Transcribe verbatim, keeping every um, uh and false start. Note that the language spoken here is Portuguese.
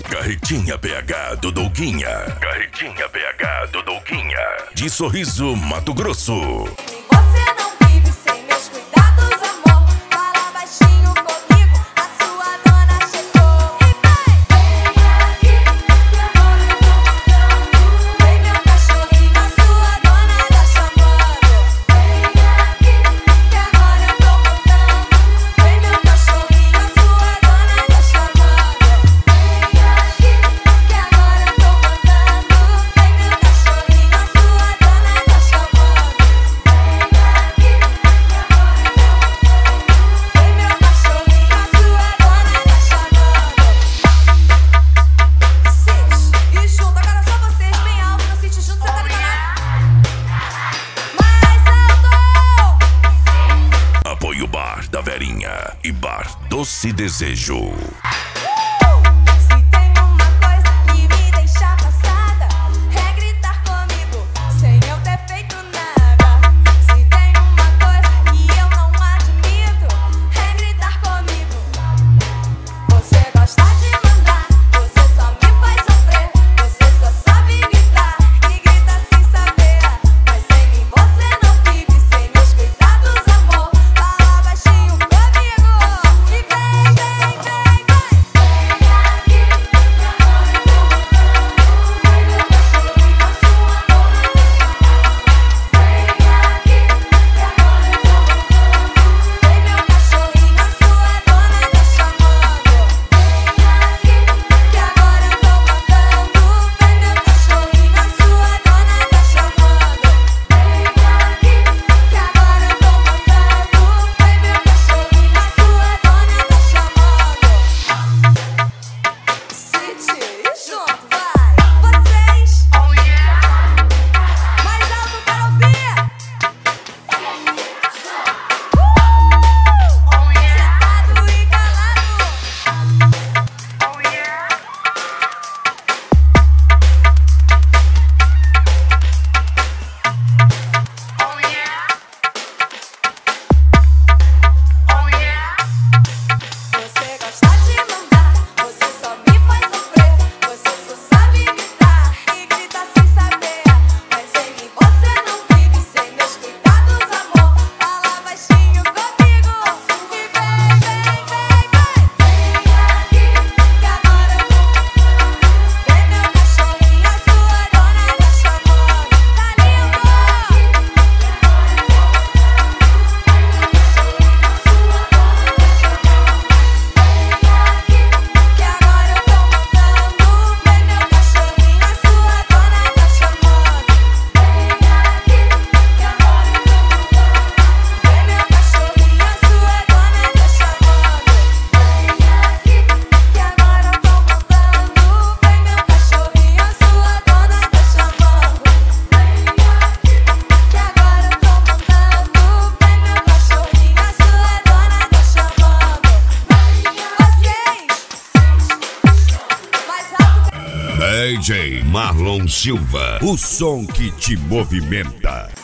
Carretinha B H do Douguinha. Carretinha B H do Douguinha. De Sorriso, Mato Grosso. Você não vive sem meus cuidados, amor. Fala baixinho comigo, a sua dona chegou. E vai! Vem aqui, que agora eu tô mandando. Vem meu cachorrinho, a sua dona tá chamando. Vem aqui, que agora eu tô mandando. Vem meu cachorrinho, a sua dona tá chamando. Vem aqui, que agora eu tô mandando. Vem meu cachorrinho, a sua dona tá chamando. E junto, agora só vocês, bem alto, no sítio junto, você tá ligado? Mais alto! Apoio Bar da Verinha e Bar Doce Desejo. Se tem uma coisa que me deixa passada, é gritar comigo, sem eu ter feito nada. Se tem uma coisa que eu não admito, é gritar comigo. Você gosta de mandar, você só me faz sofrer. Você só sabe gritar e grita sem saber. Mas sem mim você não vive, sem meus cuidados, amor. Fala baixinho comigo e vem, vem, vem, vem. Vem aqui, que agora eu tô mandando. Vem meu cachorrinho, a sua dona tá chamando. Vem aqui, que agora eu tô mandando. Vem meu cachorrinho, a sua dona tá chamando. Vem aqui, que agora eu tô mandando. Vem meu cachorrinho, a sua dona tá chamando. Vem aqui, que agora eu tô mandando. Vem meu cachorrinho, a sua dona tá chamando. City, e junto, vai! Vocês! Oh yeah! Mais alto, quero ouvir! Uh! Sentado e calado! Oh yeah! Oh yeah! Oh yeah! Você gosta de mandar, você só me faz sofrer. Você só sabe gritar e grita sem saber. Mas sem mim você não vive, sem meus cuidados, amor. Fala baixinho comigo e vem, vem, vem, vem. Vem aqui, que agora eu tô mandando. Vem meu cachorrinho, a sua dona tá chamando. Tá lindo? Que agora eu tô mandando. Vem meu cachorrinho, a sua dona tá chamando. Vem aqui, que agora eu tô mandando. Vem meu cachorrinho, a sua dona tá chamando. Vem aqui, que agora eu tô mandando. Vem meu cachorrinho, a sua dona tá chamando. Vem aqui, que agora eu tô mandando. Vem meu cachorrinho, a sua dona tá chamando. Vocês! Mais alto que D J Marlon Silva, o som que te movimenta.